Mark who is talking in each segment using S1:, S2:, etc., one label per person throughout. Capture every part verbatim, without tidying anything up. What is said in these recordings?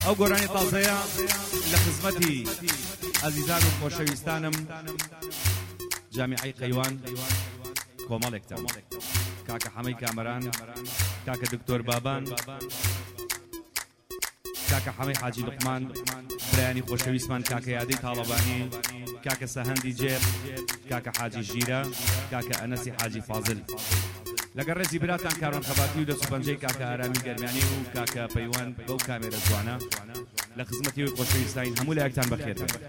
S1: ئەو گۆرانی تازەیە لە خزمەتی ئەزیزان و خۆشەویستانم جامیعەی قەیوان کۆمەڵێکتان کاکە حەمەی کامەران، کاکە دکتۆر بابان، کاکە حەمەی حاجی لوقمان، برایانی خۆشەویستمان کاکە یادەی تاڵەبانی، کاکە سەهەندی جێر، کاکە حاجی ژیرە، کاکە ئەنەسی حاجی فازل، لەگەڵ ڕێزی براتان کارۆن خەباتی و دەسوپەنجەی کاکە ئارامی گەرمیانی و کاکە پەیوان بەو کامێرە جوانە لە خزمەتی و خۆشەویستین هەموو لایەکتان بەخێر بێت.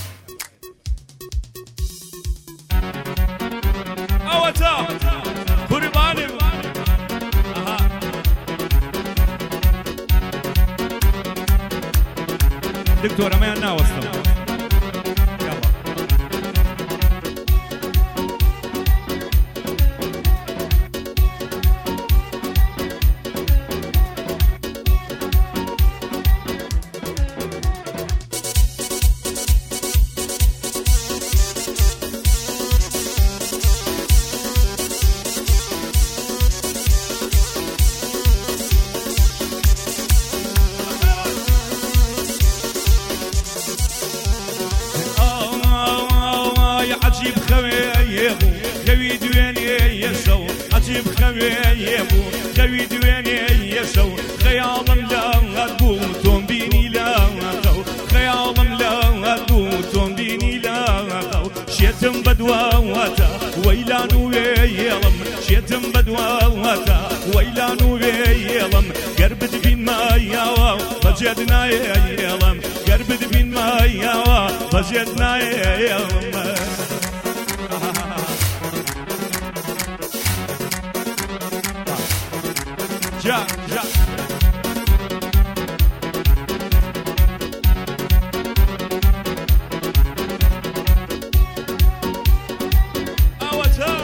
S1: ئەوەتە قوربانم دکتۆر ئەمەیان ناوەستم. عجيب خويبو خوي دويني يسو عجيب خويبو خوي دويني يسو خيالم لا غبو تومبيني لا غو خيالم لا غبو تومبيني لا غو شيتم بدواوتا ويلانو ويلم شيتم بدواوتا ويلانو ويلم قربت بين ما ياوا فجدنا يلم قربت بين ما ياوا فجدنا يلم جا جا أوتا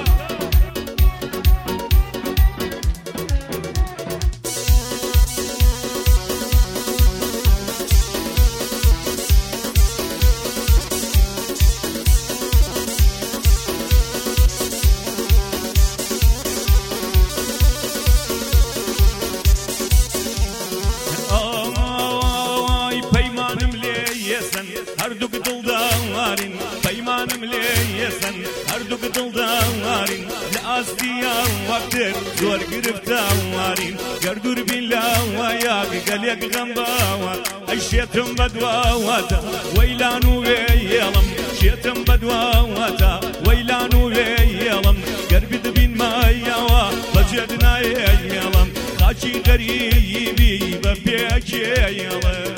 S1: هردوك دلدارين بيمانم ليسن هردوك دلدارين لأستيا وقتر زور قرفتاوارين قردور بالله وياك قليك غنباوا الشيتم بدواواتا ويلانو ويلم شيتم بدواواتا ويلانو ويلم قربت بين ما يوا بجدنا يلم خاشي غريبي ببيك يلم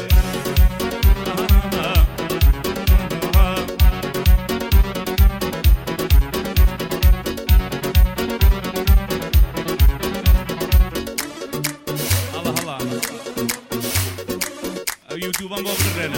S1: يوتيوب أنا بقرأنا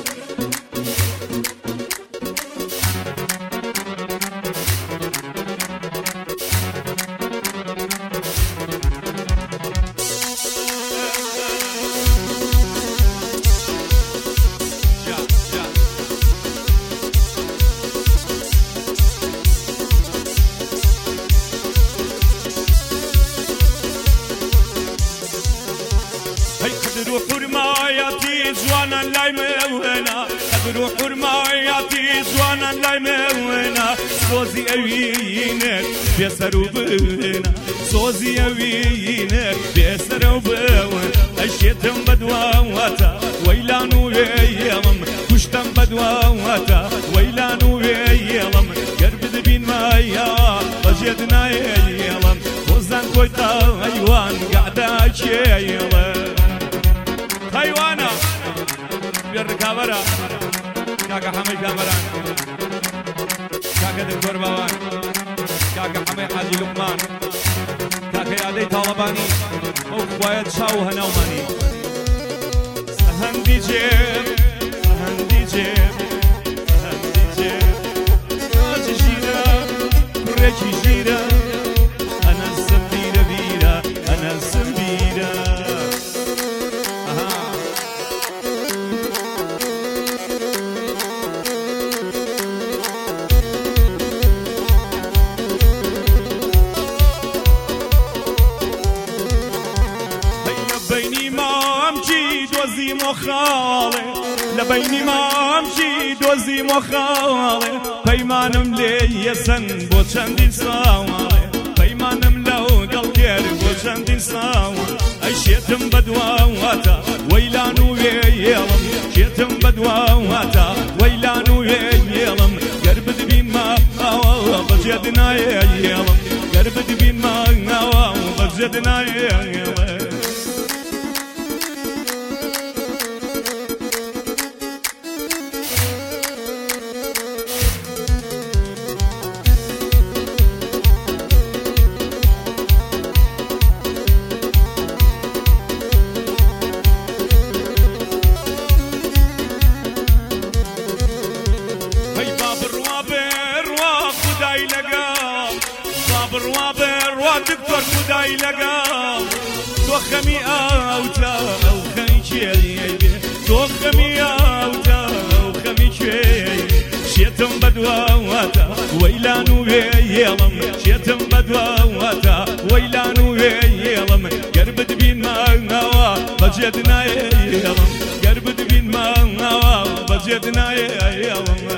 S1: روح حرماياتي زوانا لاي مونا روح حرماياتي زوانا لاي مونا سوزي اوينك بيسرو بنا سوزي اوينك بيسرو بنا الشيتم بدواواتا ويلانو ويلم كشتم بدواواتا ويلانو ويلم قربت بين مايا وجدنا يلم وزن كويتا ايوان قاعدة يلم حيوانا بالركابرة كاكا حمي كامران كاكا دكتور بابان كاكا حمي حاجي لقمان كاكا يادي طالباني وخوايد شاو هناوماني سهندي جيب سهندي جيب سهندي جيب راجي جيرا كريكي جيرا أنا السمبيرة بيرا أنا السمبيرة بيني ما امشي وزي مخالي لبيني ما امشي دوزي مخالي بيمانم لي يسن بو چندين ساوالي بيمانم لو قلقير بو چندين ساوالي اي شيتم بدواواتا ويلانو يلم شيتم بدواواتا ويلانو يلم قرب دبين ما بجدنا يلم قرب دبين ما بجدنا يلم دكتور خداي لقام توخمي اوتا او خنشي توخمي اوتا او خنشي شيتم بدواتا ويلانو يلم شيتم بدواتا ويلانو يلم قرب دبين ما نوا بجدنا يلم قرب دبين ما نوا بجدنا يلم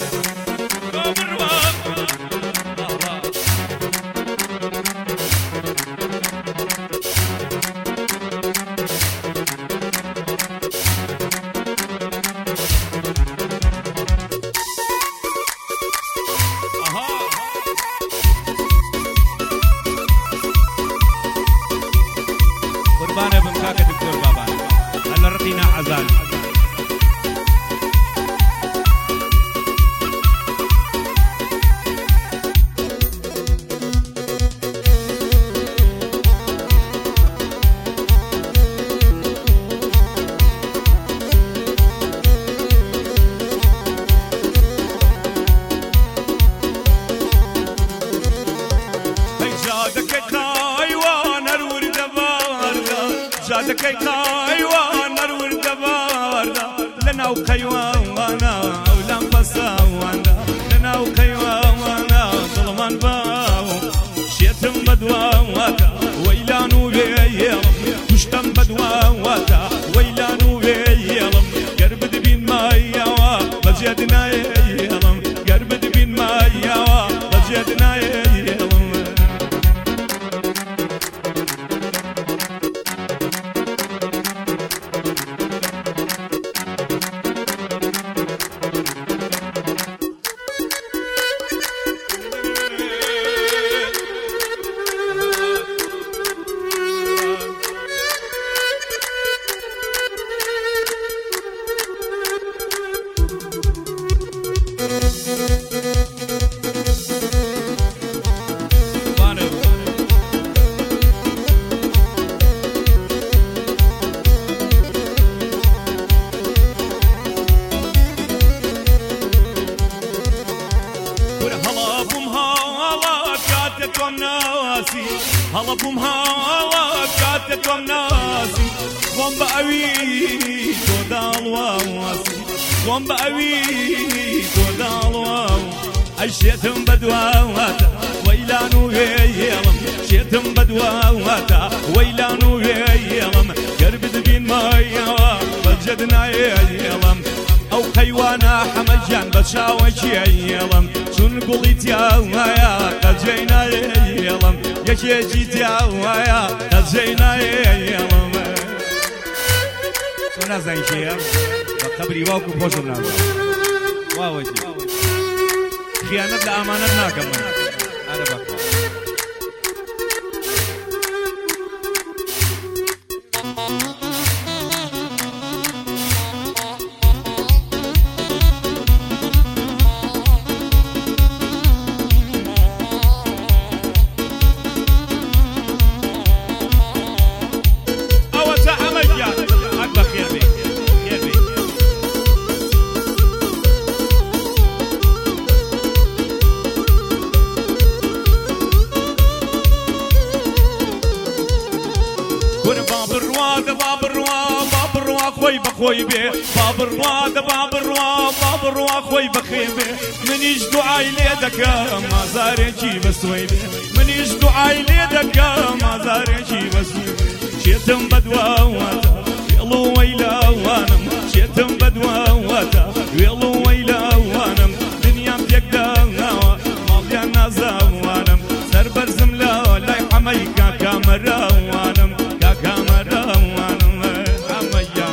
S1: قربانه بمكاك دكتور بابا هلا رقينا عزال جادك ايوان نرور دباردا لنا وقيوانا ولم بساوانا لنا وقيوانا ظلمان باو شيتم بدواواتا ويلانو بيلم كشتم بدواواتا ويلانو بيلم قرب دبين ما يوا بجدنا يلم قرب دبين ما يوا بجدنا يلم هلا بوم هلا كاتتم ناسي قوم بقوي تودال واسي قوم بقوي تودال واو الشيتم بدواواتا ويلانو يلم شيتم بدواواتا ويلانو يلم قرب دبين ما يوا بجدنا يلم او حيوانا حمجان بشاوشي يلم شون قلت يا قجينا يلم يا جيت يا قجينا يلم شو نازل شيء قبري واكو بوشنا واو خيانة لأمانة ناكم أنا بقى خوي بخوي به باب الروا باب الروا باب الروا خوي بخوي به منيش دعاي ليدك ما زارجي بسوي به منيش دعاي ليدك ما زارجي بسوي به شيتم بدواواتا ويلو ويلا وانم شيتم بدواتا ويلو ويلا وانم دنيا بيقدا ماليا نازا وانم سر برزم لا لا حمي كاكا مرا وانم كاكا مرا وانم حميا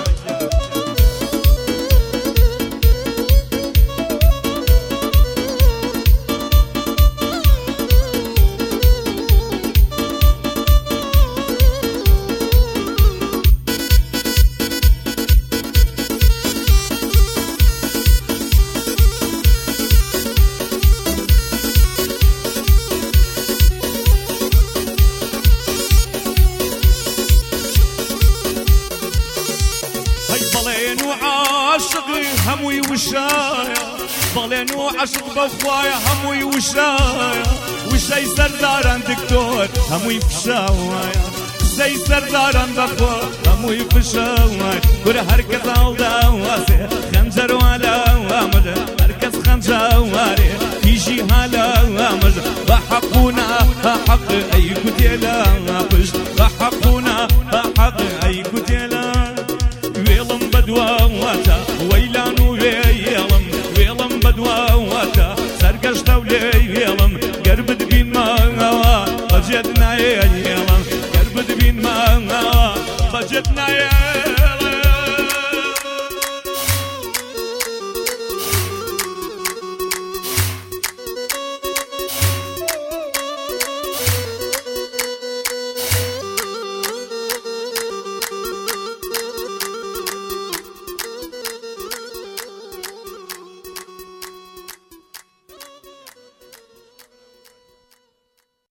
S1: هموي وشايا ضلين وعشق بخوايا هموي وشايا وشي سرداران دكتور هموي فشاوايا زي سرداران بخوا هموي فشاوايا كل هركز عودا واسي خنجر ولا وامد هركز خنجواري يجي هلا وامد بحقونا بحق اي كتيلا بش بحقونا بحق اي كتيلا ويلم بدوا واتا ويلان ويلم ويلم بدوا واتا سرقش دولي ويلم قربت بين ما بجدنا يلم قربت بين ما بجدنا يلم